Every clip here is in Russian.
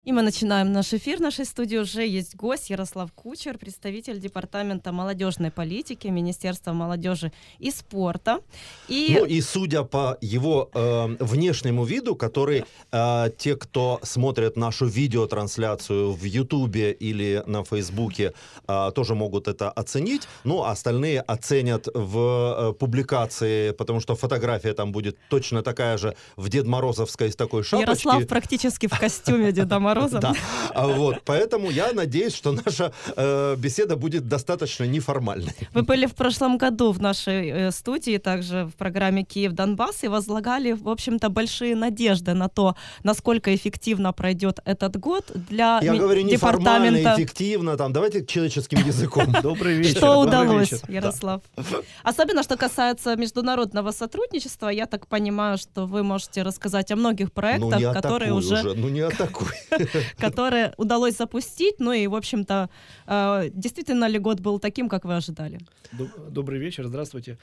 И мы начинаем наш эфир. В нашей студии уже есть гость Ярослав Кучер, представитель Департамента молодежной политики Министерства молодежи и спорта. Ну и судя по его внешнему виду, который те, кто смотрят нашу видеотрансляцию в Ютубе или на Фейсбуке, тоже могут это оценить. Ну, а остальные оценят в публикации, потому что фотография там будет точно такая же в Дед Морозовской с такой шапочки. Ярослав практически в костюме Деда Мороза. Да, вот, поэтому я надеюсь, что наша беседа будет достаточно неформальной. Вы были в прошлом году в нашей студии, также в программе «Киев-Донбасс», и возлагали, в общем-то, большие надежды на то, насколько эффективно пройдет этот год для Я говорю департамента. неформально, эффективно, там, давайте человеческим языком. Добрый вечер. Что удалось, Ярослав? Особенно, что касается международного сотрудничества, я так понимаю, что вы можете рассказать о многих проектах, которые уже... Ну не атакуй. Которые удалось запустить, ну и, в общем-то, действительно ли год был таким, как вы ожидали? Добрый вечер, здравствуйте.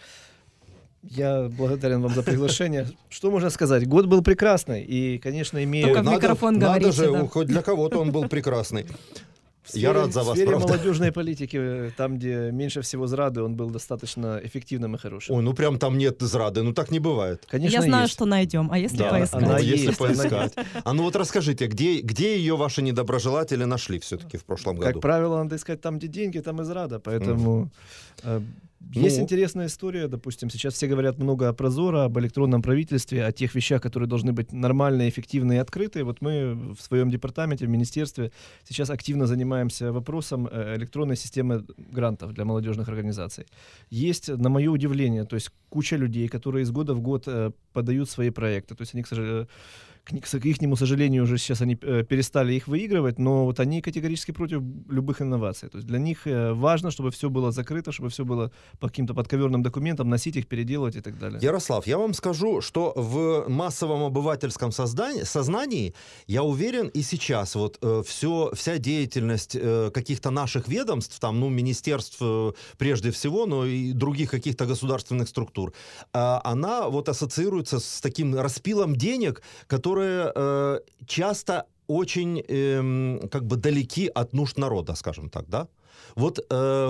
Я благодарен вам за приглашение. Что можно сказать? Год был прекрасный, и, конечно, имея... Только в микрофон говорите. Надо же, да. хоть для кого-то он был прекрасный. Я рад за вас, в сфере правда. молодежной политики, там, где меньше всего зрады, он был достаточно эффективным и хорошим. Ой, ну прям там нет зрады, ну так не бывает. Конечно, Я знаю, есть. что найдем, а если Да, поискать? она если есть, поискать. А ну вот расскажите, где ее ваши недоброжелатели нашли все-таки в прошлом году? Как правило, надо искать там, где деньги, там и зрада, поэтому... Есть интересная история, допустим, сейчас все говорят много о Прозоро, об электронном правительстве, о тех вещах, которые должны быть нормальные, эффективные и открытые. Вот мы в своем департаменте, в министерстве сейчас активно занимаемся вопросом электронной системы грантов для молодежных организаций. Есть, на мое удивление, то есть куча людей, которые из года в год подают свои проекты, то есть они, к ихнему сожалению, уже сейчас они перестали их выигрывать, но вот они категорически против любых инноваций. То есть для них важно, чтобы все было закрыто, чтобы все было по каким-то подковерным документам, носить их, переделывать и так далее. Ярослав, я вам скажу, что в массовом обывательском сознании, я уверен, и сейчас вот вся деятельность каких-то наших ведомств, там, ну, министерств прежде всего, но и других каких-то государственных структур, она вот ассоциируется с таким распилом денег, которые часто очень как бы далеки от нужд народа, скажем так, да? Вот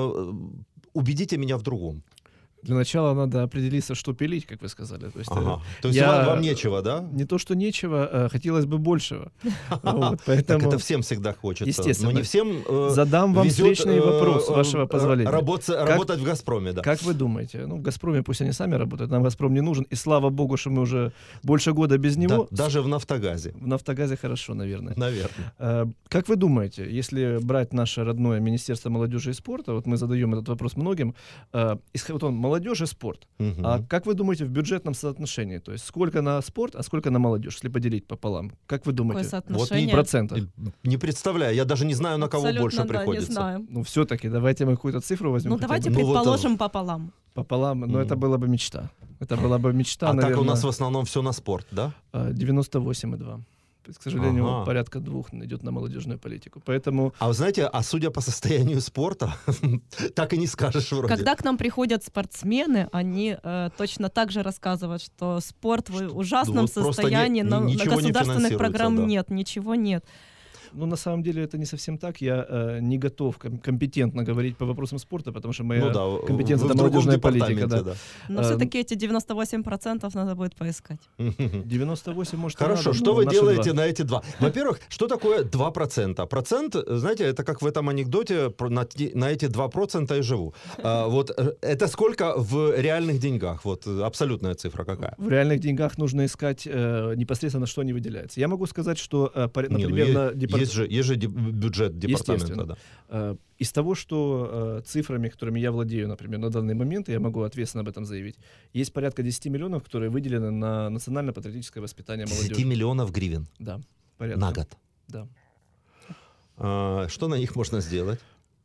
убедите меня в другом. Для начала надо определиться, что пилить, как вы сказали. То есть, То есть вам нечего, да? Не то, что нечего, хотелось бы большего. Вот, поэтому... Так это всем всегда хочется. Естественно. Но не всем задам вам встречный вопрос, вашего позволения. Работать в «Газпроме», да. Как вы думаете? Ну, в «Газпроме» пусть они сами работают, нам «Газпром» не нужен. И слава богу, что мы уже больше года без него. Да, даже в «Нафтогазе». В «Нафтогазе» хорошо, наверное. Наверное. Как вы думаете, если брать наше родное Министерство молодежи и спорта, вот мы задаем этот вопрос многим, вот он, молодежь и спорт. А как вы думаете в бюджетном соотношении? То есть сколько на спорт, а сколько на молодежь, если поделить пополам? Как вы думаете? Какое Вот соотношение? Процентов. Не представляю, я даже не знаю, на кого Абсолютно, больше да, приходится. не знаю. Ну, все-таки, давайте мы какую-то цифру возьмем. Ну, давайте бы. предположим пополам. Пополам, но это была бы мечта. Это была бы мечта, наверное. Так у нас в основном все на спорт, да? 98,2. То есть, к сожалению, порядка 2 идет на молодежную политику. Поэтому... А вы знаете, судя по состоянию спорта, так и не скажешь вроде. Когда к нам приходят спортсмены, они точно так же рассказывают, что спорт в ужасном состоянии, но государственных программ нет, ничего нет. Ну, на самом деле, это не совсем так. Я не готов компетентно говорить по вопросам спорта, потому что моя компетенция — это молодежная политика. Да. Но все-таки эти 98% надо будет поискать. 98, может, Хорошо, что вы делаете на эти 2? Во-первых, что такое 2%? Процент, знаете, это как в этом анекдоте, на эти 2% и живу. Вот это сколько в реальных деньгах? Вот абсолютная цифра какая? В реальных деньгах нужно искать непосредственно, что они выделяются. Я могу сказать, что, например, на департаменте... Есть же бюджет департамента. Да. Из того, что цифрами, которыми я владею, например, на данный момент, я могу ответственно об этом заявить, есть порядка 10 миллионов, которые выделены на национально-патриотическое воспитание молодежи. 10 миллионов гривен? Да, порядка. На год? Да. Что на них можно сделать?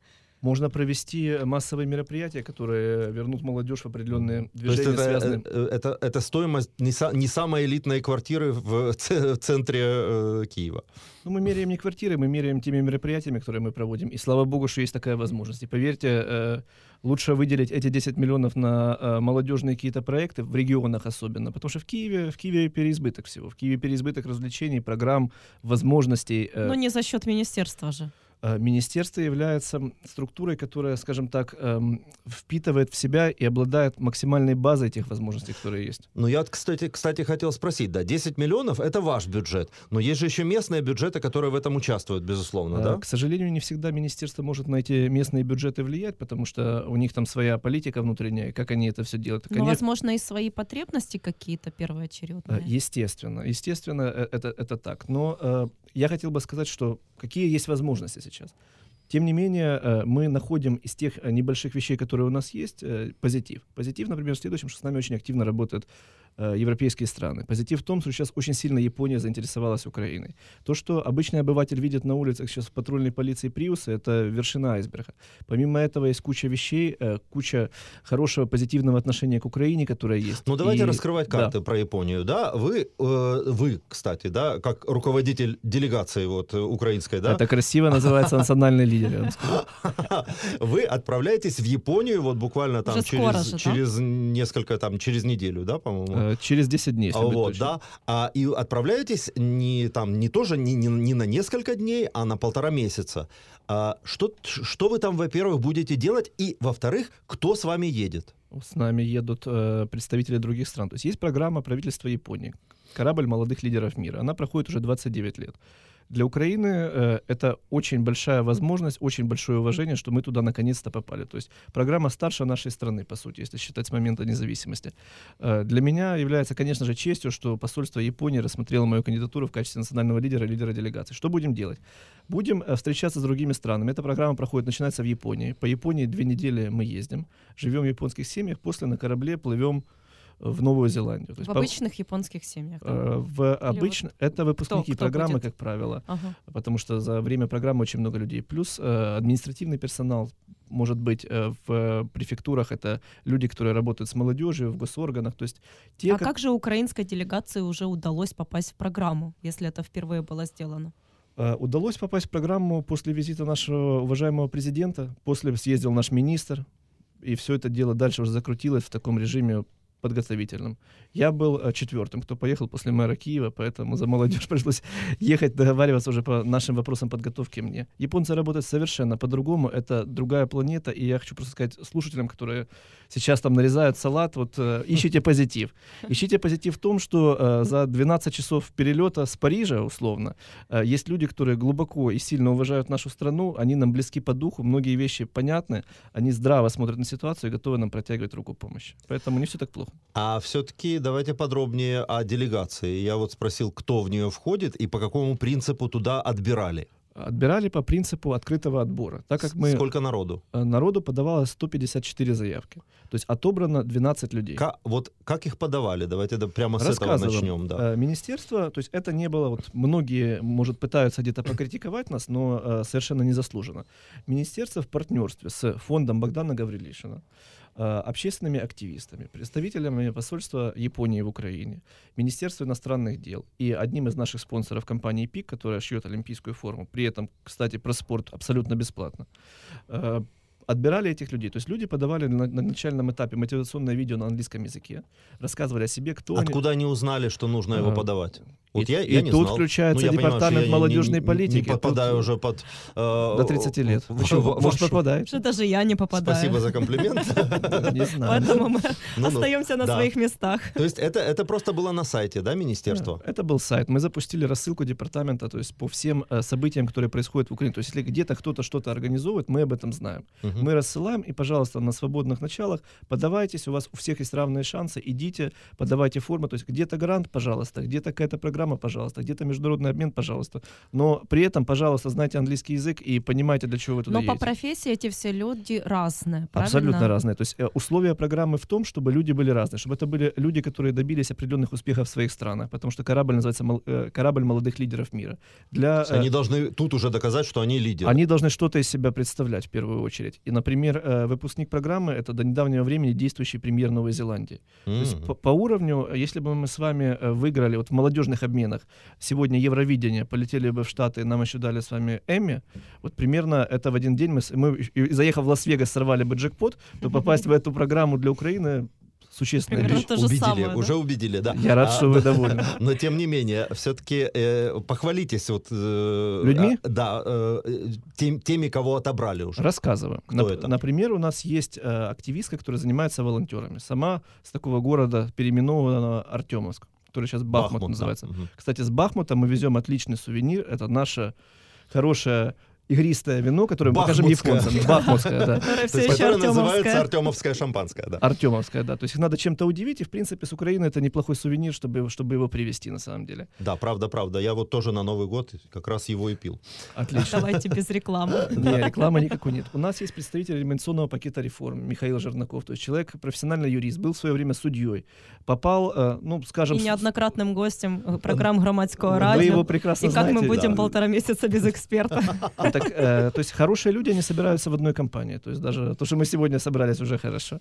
Можно провести массовые мероприятия, которые вернут молодежь в определенные движения, связанные... Это стоимость не самой элитной квартиры в центре Киева. Ну, мы меряем не квартиры, мы меряем теми мероприятиями, которые мы проводим. И слава богу, что есть такая возможность. И поверьте, лучше выделить эти 10 миллионов на молодежные какие-то проекты, в регионах особенно. Потому что в Киеве переизбыток всего. В Киеве переизбыток развлечений, программ, возможностей. Но не за счет министерства же. Министерство является структурой, которая, скажем так, впитывает в себя и обладает максимальной базой тех возможностей, которые есть. Ну, я, кстати, хотел спросить, да, 10 миллионов — это ваш бюджет, но есть же еще местные бюджеты, которые в этом участвуют, безусловно, да? К сожалению, не всегда министерство может на эти местные бюджеты влиять, потому что у них там своя политика внутренняя, как они это все делают. Но, возможно, и свои потребности какие-то первоочередные. Естественно, это так. Но я хотел бы сказать, что какие есть возможности сейчас. Тем не менее, мы находим из тех небольших вещей, которые у нас есть, позитив. Позитив, например, в следующем, что с нами очень активно работают европейские страны. Позитив в том, что сейчас очень сильно Япония заинтересовалась Украиной. То, что обычный обыватель видит на улицах сейчас в патрульной полиции приусы, это вершина айсберга. Помимо этого есть куча вещей, куча хорошего позитивного отношения к Украине, которая есть. Ну, давайте раскрывать карты про Японию. Да? Вы, кстати, да, как руководитель делегации вот, украинской, да? Это красиво называется национальный лидер. Вы отправляетесь в Японию вот буквально там через несколько, там, через неделю, да, по-моему? Через 10 дней, если быть точным. Да. И отправляетесь не на несколько дней, а на 1,5 месяца. Что вы там, во-первых, будете делать? И, во-вторых, кто с вами едет? С нами едут представители других стран. То есть программа правительства Японии. Корабль молодых лидеров мира. Она проходит уже 29 лет. Для Украины это очень большая возможность, очень большое уважение, что мы туда наконец-то попали. То есть программа старше нашей страны, по сути, если считать с момента независимости. Для меня является, конечно же, честью, что посольство Японии рассмотрело мою кандидатуру в качестве национального лидера делегации. Что будем делать? Будем встречаться с другими странами. Эта программа начинается в Японии. По Японии 2 недели мы ездим, живем в японских семьях, после на корабле плывем в Новую Зеландию. То есть в обычных японских семьях? Это выпускники программы, как правило, потому что за время программы очень много людей. Плюс административный персонал, может быть, в префектурах это люди, которые работают с молодежью, в госорганах. То есть как же украинской делегации уже удалось попасть в программу, если это впервые было сделано? Удалось попасть в программу после визита нашего уважаемого президента, после съездил наш министр, и все это дело дальше уже закрутилось в таком режиме подготовительным. Я был 4-м, кто поехал после мэра Киева, поэтому за молодежь пришлось ехать, договариваться уже по нашим вопросам подготовки мне. Японцы работают совершенно по-другому, это другая планета, и я хочу просто сказать слушателям, которые сейчас там нарезают салат, вот ищите позитив. Ищите позитив в том, что за 12 часов перелета с Парижа, условно, есть люди, которые глубоко и сильно уважают нашу страну, они нам близки по духу, многие вещи понятны, они здраво смотрят на ситуацию и готовы нам протягивать руку помощи. Поэтому не все так плохо. А все-таки давайте подробнее о делегации. Я вот спросил, кто в нее входит и по какому принципу туда отбирали? Отбирали по принципу открытого отбора. Так как Сколько народу? Народу подавалось 154 заявки. То есть отобрано 12 людей. Как их подавали? Давайте прямо с этого начнем. Да. Министерство, то есть это не было... Вот многие, может, пытаются где-то покритиковать нас, но совершенно незаслуженно. Министерство в партнерстве с фондом Богдана Гаврилишина, общественными активистами, представителями посольства Японии в Украине, Министерства иностранных дел и одним из наших спонсоров компании ПИК, которая шьет олимпийскую форму, при этом, кстати, про спорт абсолютно бесплатно, отбирали этих людей. То есть люди подавали на начальном этапе мотивационное видео на английском языке, рассказывали о себе, кто Откуда они узнали, что нужно его подавать? Вот я не тут знал. включается департамент молодежной политики. Не попадаю уже под... До 30 лет. Может, попадает. Что даже я не попадаю. Спасибо за комплимент. Не знаю. Поэтому мы остаемся на своих местах. То есть это просто было на сайте, да, министерства? Это был сайт. Мы запустили рассылку департамента, то есть по всем событиям, которые происходят в Украине. То есть если где-то кто-то что-то организовывает, мы об этом знаем. Мы рассылаем, и, пожалуйста, на свободных началах подавайтесь, у вас у всех есть равные шансы, идите, подавайте форму. То есть где-то грант, пожалуйста, где-то какая-то программа программа, пожалуйста, где-то международный обмен, пожалуйста. Но при этом, пожалуйста, знайте английский язык и понимайте, для чего вы туда едете. Но по профессии эти все люди разные, правильно? Абсолютно разные. То есть условия программы в том, чтобы люди были разные, чтобы это были люди, которые добились определенных успехов в своих странах, потому что корабль называется «Корабль молодых лидеров мира». Они должны тут уже доказать, что они лидеры. Они должны что-то из себя представлять в первую очередь. И, например, выпускник программы — это до недавнего времени действующий премьер Новой Зеландии. То есть по уровню, если бы мы с вами выиграли вот в молодежных обменах сегодня Евровидение, полетели бы в Штаты, нам еще дали с вами Эмми, вот примерно это в один день мы заехав в Лас-Вегас, сорвали бы джекпот, то попасть в эту программу для Украины существенно. Уже убедили, да. Я рад, что вы довольны. Но тем не менее, все-таки похвалитесь вот людьми? Да, теми, кого отобрали уже. Рассказываю. Кто это? Например, у нас есть активистка, которая занимается волонтерами. Сама с такого города переименованного Артемовск, который сейчас Бахмут называется. Да. Кстати, с Бахмута мы везем отличный сувенир. Это наша хорошая игристое вино, которое мы покажем японцам. Бахмутское, да. Которое называется артемовское шампанское, да. Артемовское, да. То есть их надо чем-то удивить, и, в принципе, с Украины это неплохой сувенир, чтобы его привезти, на самом деле. Да, правда. Я вот тоже на Новый год как раз его и пил. Отлично. Давайте без рекламы. Не, рекламы никакой нет. У нас есть представитель элементационного пакета реформ Михаил Жернаков. То есть человек, профессиональный юрист, был в свое время судьей. Попал, скажем... И неоднократным гостем программ Громадского радио. Вы его прекрасно знаете. И как мы будем 1,5 месяца без эксперта. То есть хорошие люди, они собираются в одной компании. То есть даже то, что мы сегодня собрались, уже хорошо.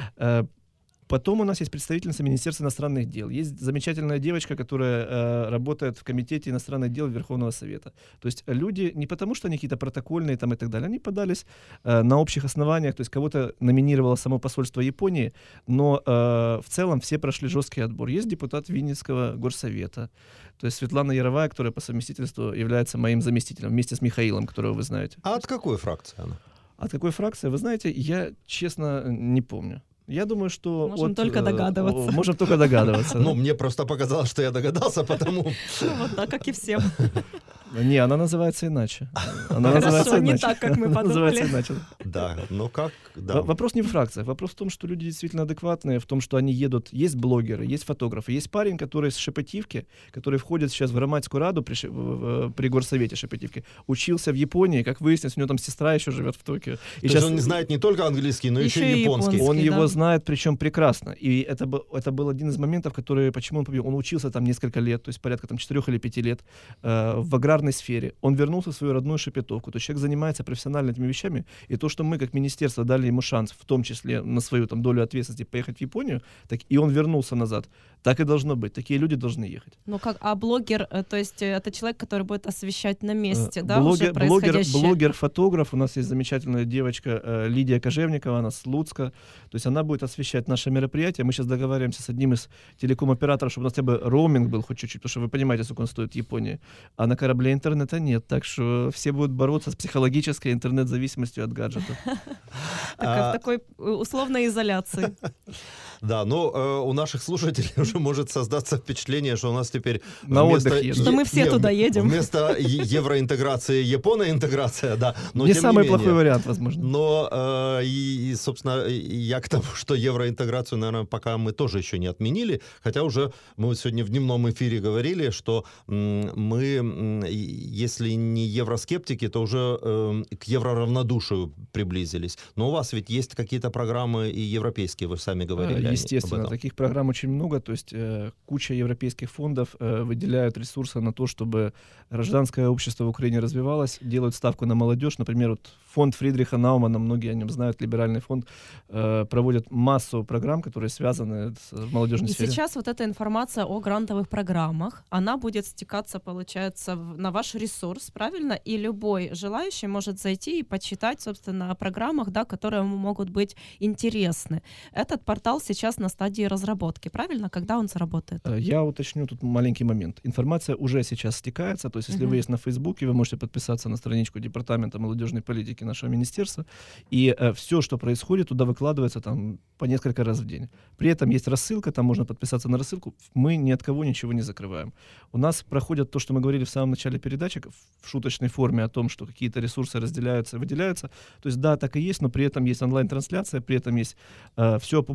Потом у нас есть представительница Министерства иностранных дел. Есть замечательная девочка, которая работает в Комитете иностранных дел Верховного Совета. То есть люди не потому, что они какие-то протокольные там и так далее, они подались на общих основаниях, то есть кого-то номинировало само посольство Японии, но в целом все прошли жесткий отбор. Есть депутат Винницкого горсовета, то есть Светлана Яровая, которая по совместительству является моим заместителем, вместе с Михаилом, которого вы знаете. А от какой фракции она? От какой фракции? Вы знаете, я, честно, не помню. Я думаю, что... Можем только догадываться. Можем только догадываться. Ну, мне просто показалось, что я догадался, потому... Вот так, как и всем. Не, она называется иначе. Хорошо, не так, как мы подумали. Да, ну как... Вопрос не в фракциях. Вопрос в том, что люди действительно адекватные, в том, что они едут... Есть блогеры, есть фотографы. Есть парень, который с Шепетивки, который входит сейчас в Громадскую раду при горсовете Шепетивки, учился в Японии, как выяснилось, у него там сестра еще живет в Токио. То есть он не знает не только английский, но еще и японский. Он его знает, причем прекрасно. И это был один из моментов, который, почему он победил. Он учился там несколько лет, то есть порядка там 4 или 5 лет в аграрной сфере. Он вернулся в свою родную Шепетовку. То есть человек занимается профессионально этими вещами. И то, что мы, как министерство, дали ему шанс, в том числе на свою там долю ответственности поехать в Японию, так и он вернулся назад. Так и должно быть. Такие люди должны ехать. Ну как, а блогер, то есть это человек, который будет освещать на месте, да, уже происходящее? Блогер-фотограф. У нас есть замечательная девочка Лидия Кожевникова, она с Луцка. То есть она будет освещать наше мероприятие. Мы сейчас договариваемся с одним из телеком-операторов, чтобы у нас хотя бы роуминг был хоть чуть-чуть, потому что вы понимаете, сколько он стоит в Японии. А на корабле интернета нет. Так что все будут бороться с психологической интернет-зависимостью от гаджетов. В такой условной изоляции. Да, но у наших слушателей уже может создаться впечатление, что у нас теперь на отдых едем. Что мы все туда едем. Вместо евроинтеграции японоинтеграция, да. Но, не самый плохой вариант, возможно. Но, собственно, я к тому, что евроинтеграцию, наверное, пока мы тоже еще не отменили, хотя уже мы сегодня в дневном эфире говорили, что мы, если не евроскептики, то уже к евроравнодушию приблизились. Но у вас ведь есть какие-то программы и европейские, вы сами говорили. Естественно, таких программ очень много, то есть куча европейских фондов выделяют ресурсы на то, чтобы гражданское общество в Украине развивалось, делают ставку на молодежь. Например, вот фонд Фридриха Наумана, многие о нем знают, либеральный фонд, проводит массу программ, которые связаны с молодежной сферой. И сейчас вот эта информация о грантовых программах, она будет стекаться, получается, на ваш ресурс, правильно? И любой желающий может зайти и почитать, собственно, о программах, да, которые ему могут быть интересны. Этот портал сейчас на стадии разработки, правильно? Когда он заработает? Я уточню тут маленький момент. Информация уже сейчас стекается, то есть если вы есть на Фейсбуке, вы можете подписаться на страничку Департамента молодежной политики нашего министерства, и все, что происходит, туда выкладывается там по несколько раз в день. При этом есть рассылка, там можно подписаться на рассылку. Мы ни от кого ничего не закрываем. У нас проходит то, что мы говорили в самом начале передачи, в шуточной форме о том, что какие-то ресурсы разделяются, выделяются. То есть да, так и есть, но при этом есть онлайн-трансляция, при этом есть все опубликовано на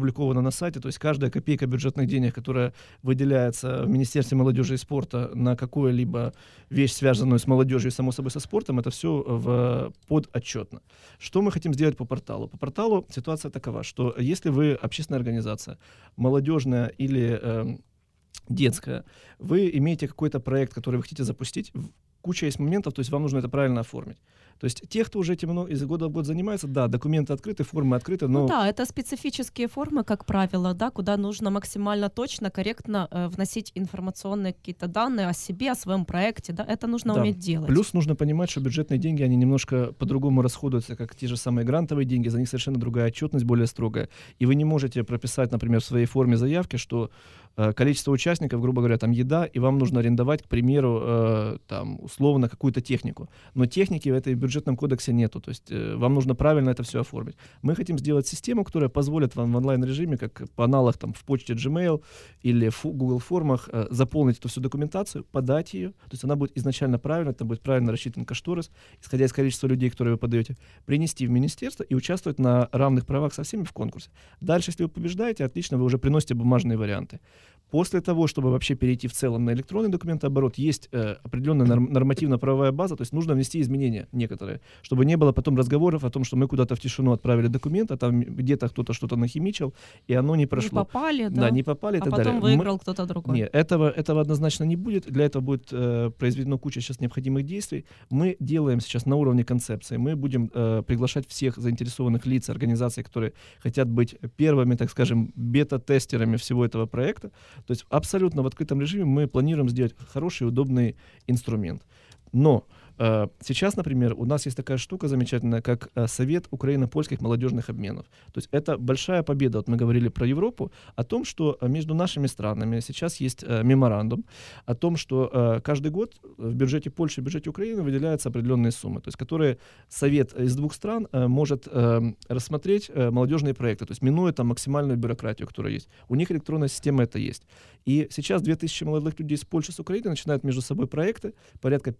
на сайте, то есть каждая копейка бюджетных денег, которая выделяется в Министерстве молодежи и спорта на какую-либо вещь, связанную с молодежью и, само собой, со спортом, это все подотчетно. Что мы хотим сделать по порталу? По порталу ситуация такова, что если вы общественная организация, молодежная или детская, вы имеете какой-то проект, который вы хотите запустить, куча есть моментов, то есть вам нужно это правильно оформить. То есть те, кто уже этим из года в год занимается, да, документы открыты, формы открыты, но... Ну да, это специфические формы, как правило, да, куда нужно максимально точно, корректно вносить информационные какие-то данные о себе, о своем проекте, да, это нужно уметь делать. Плюс нужно понимать, что бюджетные деньги, они немножко по-другому расходуются, как те же самые грантовые деньги, за них совершенно другая отчетность, более строгая. И вы не можете прописать, например, в своей форме заявки, что количество участников, грубо говоря, там еда, и вам нужно арендовать, к примеру, там, условно, какую-то технику. Но техники в этой бюджетном кодексе нету, то есть вам нужно правильно это все оформить. Мы хотим сделать систему, которая позволит вам в онлайн-режиме, как по аналогу там, в почте Gmail или в Google формах, заполнить эту всю документацию, подать ее, то есть она будет изначально правильно, там будет правильно рассчитан кошторис, исходя из количества людей, которые вы подаете, принести в министерство и участвовать на равных правах со всеми в конкурсе. Дальше, если вы побеждаете, отлично, вы уже приносите бумажные варианты. После того, чтобы вообще перейти в целом на электронный документооборот, есть определенная нормативно-правовая база, то есть нужно внести изменения некоторые, чтобы не было потом разговоров о том, что мы куда-то в тишину отправили документ, а там где-то кто-то что-то нахимичил, и оно не прошло. Не попали, да? Да, не попали и так далее. А потом выиграл кто-то другой. Нет, этого однозначно не будет. Для этого будет произведено куча сейчас необходимых действий. Мы делаем сейчас на уровне концепции. Мы будем приглашать всех заинтересованных лиц, организаций, которые хотят быть первыми, так скажем, бета-тестерами всего этого проекта. То есть абсолютно в открытом режиме мы планируем сделать хороший, удобный инструмент. Но сейчас, например, у нас есть такая штука замечательная, как Совет украино-польских молодежных обменов. То есть это большая победа, вот мы говорили про Европу, о том, что между нашими странами сейчас есть меморандум, о том, что каждый год в бюджете Польши и бюджете Украины выделяются определенные суммы, то есть которые Совет из двух стран может рассмотреть молодежные проекты, то есть минуя там максимальную бюрократию, которая есть. У них электронная система это есть. И сейчас 2000 молодых людей с Польши, с Украины начинают между собой проекты, порядка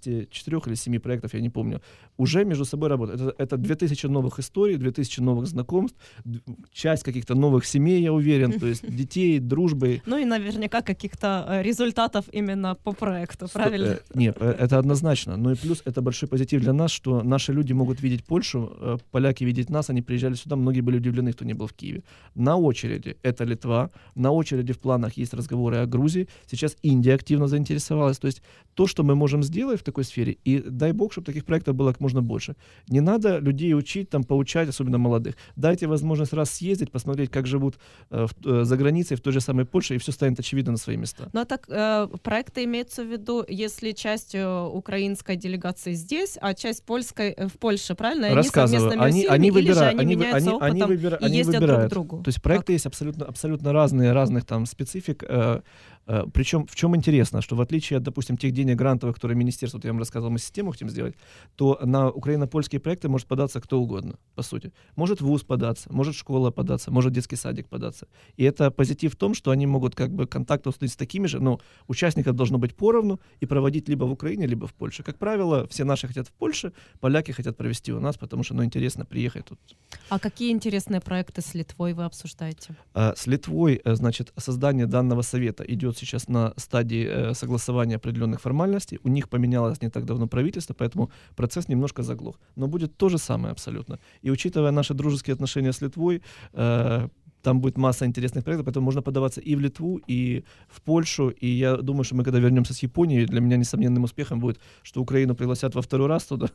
54 или 7 проектов, я не помню, уже между собой работают. Это 2000 новых историй, 2000 новых знакомств, часть каких-то новых семей, я уверен, то есть детей, дружбы. Ну и наверняка каких-то результатов именно по проекту, правильно? Нет, это однозначно. Ну и плюс это большой позитив для нас, что наши люди могут видеть Польшу, поляки видеть нас, они приезжали сюда, многие были удивлены, кто не был в Киеве. На очереди это Литва, на очереди в планах есть разговоры о Грузии, сейчас Индия активно заинтересовалась, то есть то, что мы можем сделать в такой сфере, и дай бог, чтобы таких проектов было как можно больше. Не надо людей учить, там, поучать, особенно молодых. Дайте возможность раз съездить, посмотреть, как живут за границей, в той же самой Польше, и все станет очевидно на свои места. Но так проекты имеются в виду, если часть украинской делегации здесь, а часть польской в Польше, правильно? Они совместными усилиями, или же они меняются опытом и ездят друг к другу? То есть проекты есть абсолютно разных там специфик. Причем в чем интересно, что в отличие от, допустим, тех денег грантовых, которые министерство, вот я вам рассказывал, мы систему хотим сделать, то на украино-польские проекты может податься кто угодно, по сути. Может вуз податься, может школа податься, может детский садик податься. И это позитив в том, что они могут как бы контакты установить с такими же, но участников должно быть поровну и проводить либо в Украине, либо в Польше. Как правило, все наши хотят в Польше, поляки хотят провести у нас, потому что, интересно приехать тут. А какие интересные проекты с Литвой вы обсуждаете? С Литвой, значит, создание данного совета идет сейчас на стадии согласования определенных формальностей. У них поменялось не так давно правительство, поэтому процесс немножко заглох. Но будет то же самое абсолютно. И учитывая наши дружеские отношения с Литвой, там будет масса интересных проектов, поэтому можно подаваться и в Литву, и в Польшу. И я думаю, что мы, когда вернемся с Японией, для меня несомненным успехом будет, что Украину пригласят во второй раз туда,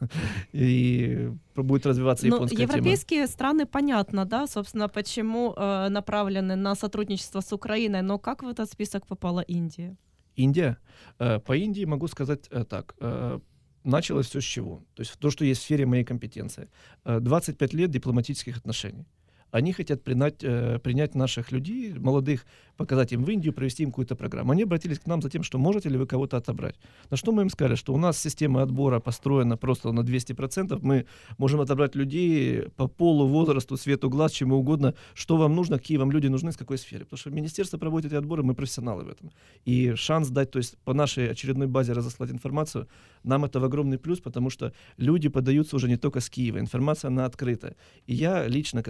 и будет развиваться японская тема. Европейские страны, понятно, да, собственно, почему направлены на сотрудничество с Украиной, но как в этот список попала Индия? Индия? По Индии могу сказать так. Началось все с чего? То есть то, что есть в сфере моей компетенции. 25 лет дипломатических отношений. Они хотят принять наших людей, молодых, показать им в Индию, провести им какую-то программу. Они обратились к нам за тем, что можете ли вы кого-то отобрать. На что мы им сказали, что у нас система отбора построена просто на 200%. Мы можем отобрать людей по полу, возрасту, цвету глаз, чему угодно, что вам нужно, какие вам люди нужны, с какой сфере. Потому что министерство проводит эти отборы, мы профессионалы в этом. И шанс дать, то есть по нашей очередной базе разослать информацию, нам это в огромный плюс, потому что люди подаются уже не только с Киева. Информация, она открыта. И я лично, когда где-то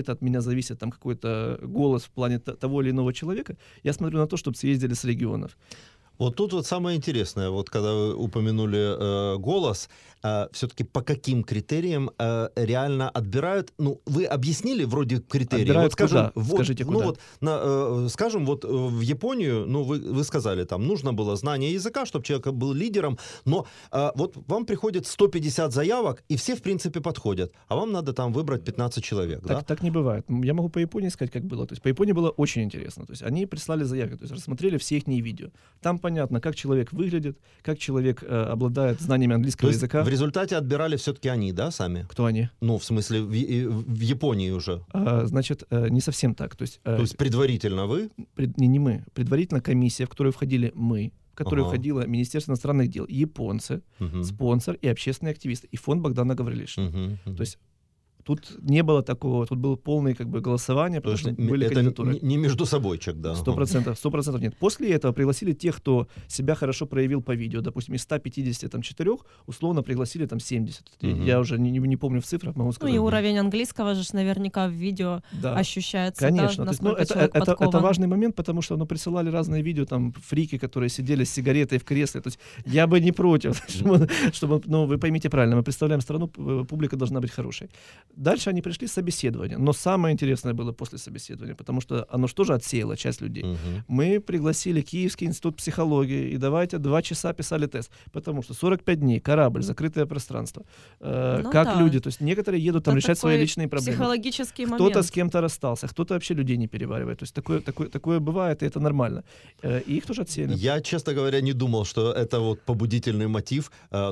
где-то от меня зависит там какой-то голос в плане того или иного человека, я смотрю на то, чтобы съездили с регионов. Вот тут вот самое интересное, вот когда вы упомянули голос, все-таки по каким критериям реально отбирают? Ну, вы объяснили вроде критерии. Отбирают вот, скажем, куда? Скажите, куда? Ну, вот, скажем, вот в Японию, ну, вы сказали, там нужно было знание языка, чтобы человек был лидером, но вот вам приходит 150 заявок, и все, в принципе, подходят, а вам надо там выбрать 15 человек, да? Так не бывает. Я могу по Японии сказать, как было. То есть по Японии было очень интересно. То есть они прислали заявки, то есть рассмотрели все их видео. Там понятно, как человек выглядит, как человек обладает знаниями английского языка. В результате отбирали все-таки они, да, сами? Кто они? Ну, в смысле, в Японии уже. Значит, не совсем так. То есть предварительно вы? Не мы. Предварительно комиссия, в которую входили мы, в которую входило Министерство иностранных дел, японцы, спонсор и общественные активисты, и фонд Богдана Гаврилишина. То есть тут не было такого, тут было полное как бы голосование, потому что были кандидатуры. Не между собойчик, да. 100% нет. После этого пригласили тех, кто себя хорошо проявил по видео. Допустим, из 154 условно пригласили там 70. Я уже не помню в цифрах, могу сказать. Ну и уровень английского же наверняка в видео ощущается. Конечно. Да, это важный момент, потому что присылали разные видео, там фрики, которые сидели с сигаретой в кресле. То есть я бы не против, чтобы, вы поймите правильно, мы представляем страну, публика должна быть хорошей. Дальше они пришли с собеседования. Но самое интересное было после собеседования, потому что оно же тоже отсеяло часть людей. Мы пригласили Киевский институт психологии, и давайте 2 часа писали тест. Потому что 45 дней, корабль, закрытое пространство. Люди, то есть некоторые едут там решать свои личные проблемы. Психологический момент. Кто-то с кем-то расстался, кто-то вообще людей не переваривает. То есть такое бывает, и это нормально. И их тоже отсеяли. Я, честно говоря, не думал, что это вот побудительный мотив,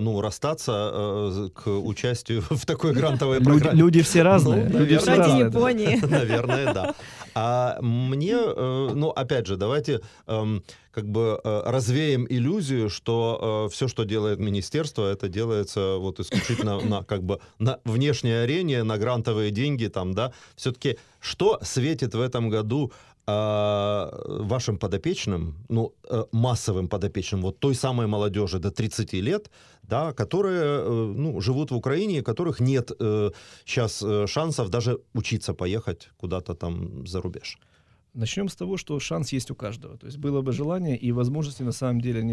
расстаться к участию в такой грантовой программе. Люди все разные. Ради Японии. Наверное, да. А мне, опять же, давайте как бы развеем иллюзию, что все, что делает министерство, это делается вот исключительно на внешней арене, на грантовые деньги там, да. Все-таки что светит в этом году вашим подопечным, массовым подопечным, вот той самой молодежи до 30 лет, да, которые живут в Украине, у которых нет сейчас шансов даже учиться поехать куда-то там за рубеж? Начнем с того, что шанс есть у каждого. То есть было бы желание, и возможностей на самом деле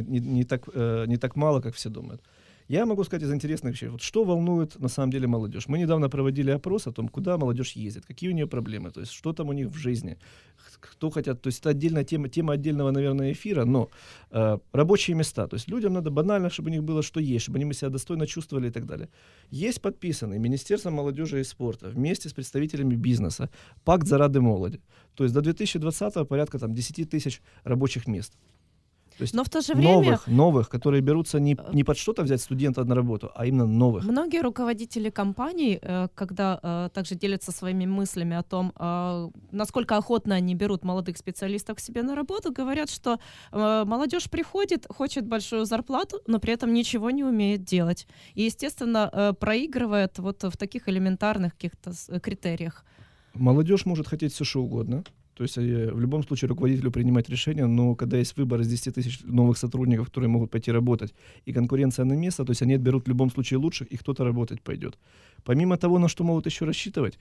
не так мало, как все думают. Я могу сказать из интересных вещей. Вот что волнует на самом деле молодежь? Мы недавно проводили опрос о том, куда молодежь ездит, какие у нее проблемы, то есть что там у них в жизни, кто хотят. То есть это отдельная тема отдельного, наверное, эфира, но рабочие места. То есть людям надо банально, чтобы у них было что есть, чтобы они себя достойно чувствовали и так далее. Есть подписанный Министерством молодежи и спорта вместе с представителями бизнеса пакт заради молоді. То есть до 2020-го порядка 10 тысяч рабочих мест. То есть но в то же время новых, которые берутся не под что-то взять студента на работу, а именно новых. Многие руководители компаний, когда также делятся своими мыслями о том, насколько охотно они берут молодых специалистов к себе на работу, говорят, что молодежь приходит, хочет большую зарплату, но при этом ничего не умеет делать. И, естественно, проигрывает вот в таких элементарных каких-то критериях. Молодежь может хотеть все что угодно. То есть в любом случае руководителю принимать решение, но когда есть выбор из 10 тысяч новых сотрудников, которые могут пойти работать, и конкуренция на место, то есть они отберут в любом случае лучших, и кто-то работать пойдет. Помимо того, на что могут еще рассчитывать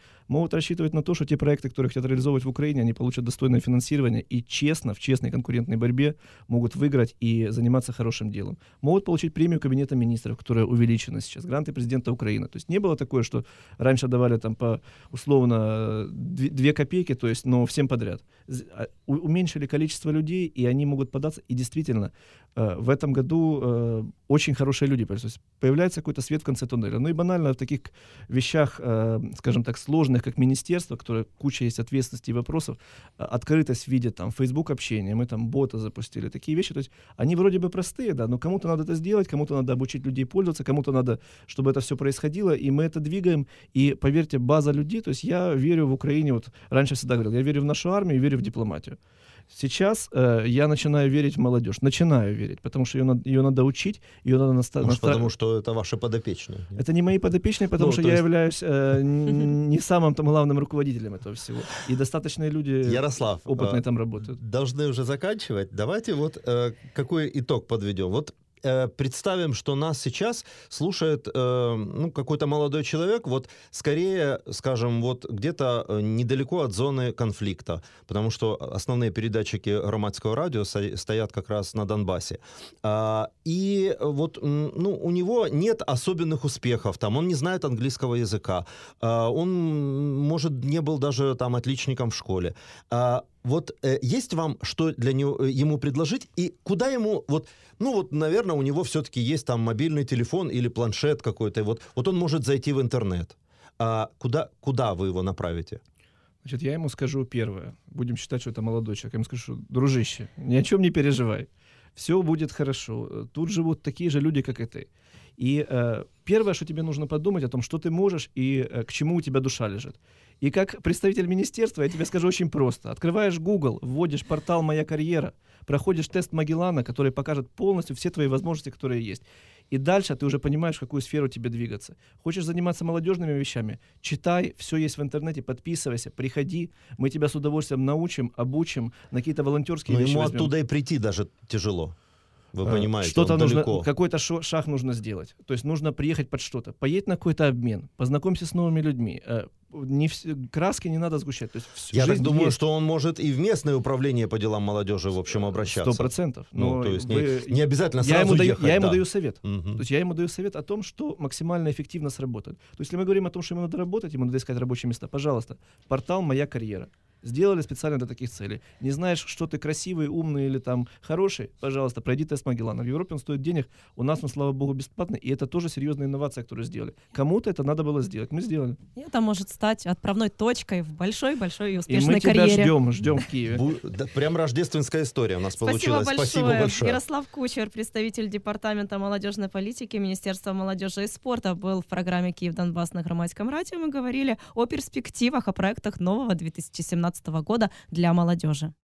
на то, что те проекты, которые хотят реализовывать в Украине, они получат достойное финансирование и честно, в честной конкурентной борьбе могут выиграть и заниматься хорошим делом. Могут получить премию Кабинета министров, которая увеличена сейчас, гранты президента Украины. То есть не было такое, что раньше давали там по условно 2 копейки, то есть, но всем подряд. Уменьшили количество людей, и они могут податься. И действительно, в этом году очень хорошие люди. То есть появляется какой-то свет в конце туннеля. Ну и банально в таких вещах, скажем так, сложных, как министерство, которое куча есть ответственности и вопросов, открытость в виде там Facebook общения, мы там бота запустили, такие вещи. То есть они вроде бы простые, да, но кому-то надо это сделать, кому-то надо обучить людей пользоваться, кому-то надо, чтобы это все происходило, и мы это двигаем. И поверьте, база людей, то есть я верю в Украине, вот раньше всегда говорил, я верю в нашу армию, верю в дипломатию. Сейчас я начинаю верить в молодежь. Потому что ее надо учить, ее надо наставить. Потому что это ваши подопечные. Нет? Это не мои подопечные, потому что я являюсь не самым там главным руководителем этого всего. И достаточные люди, Ярослав, опытные там работают. Должны уже заканчивать. Давайте вот какой итог подведем. Вот представим, что нас сейчас слушает какой-то молодой человек, вот скорее, скажем, вот где-то недалеко от зоны конфликта, потому что основные передатчики громадского радио стоят как раз на Донбассе. И вот у него нет особенных успехов, там, он не знает английского языка, он, может, не был даже там отличником в школе. Вот есть вам что для него, ему предложить, и куда ему, наверное, у него все-таки есть там мобильный телефон или планшет какой-то, вот он может зайти в интернет. Куда вы его направите? Значит, я ему скажу первое. Будем считать, что это молодой человек. Я ему скажу: дружище, ни о чем не переживай. Все будет хорошо. Тут живут такие же люди, как и ты. И первое, что тебе нужно подумать о том, что ты можешь и к чему у тебя душа лежит. И как представитель министерства я тебе скажу очень просто. Открываешь Google, вводишь портал «Моя карьера», проходишь тест Магеллана, который покажет полностью все твои возможности, которые есть. И дальше ты уже понимаешь, в какую сферу тебе двигаться. Хочешь заниматься молодежными вещами? Читай, все есть в интернете, подписывайся, приходи. Мы тебя с удовольствием научим, обучим, на какие-то волонтерские вещи ему возьмем. Оттуда и прийти даже тяжело. Вы понимаете, что-то нужно, далеко. какой-то шаг нужно сделать. То есть нужно приехать под что-то. Поедь на какой-то обмен, познакомься с новыми людьми. Краски не надо сгущать. То есть Я так думаю, есть. что он может и в местное управление по делам молодежи, в общем, обращаться. 100%. То есть не обязательно сразу ехать. Я ему даю совет. То есть я ему даю совет о том, что максимально эффективно сработает. То есть если мы говорим о том, что ему надо работать, ему надо искать рабочие места, пожалуйста, портал «Моя карьера». Сделали специально для таких целей. Не знаешь, что ты красивый, умный или там хороший, пожалуйста, пройди тест Магеллана. В Европе он стоит денег, у нас он, слава богу, бесплатный, и это тоже серьезная инновация, которую сделали. Кому-то это надо было сделать, мы сделали. И это может стать отправной точкой в большой-большой и успешной карьере. И мы тебя ждем в Киеве. Прям рождественская история у нас получилась. Спасибо большое. Ярослав Кучер, представитель Департамента молодежной политики Министерства молодежи и спорта, был в программе «Киев-Донбасс» на Громадском радио. Мы говорили о перспективах, о проектах нового 2017 года для молодежи.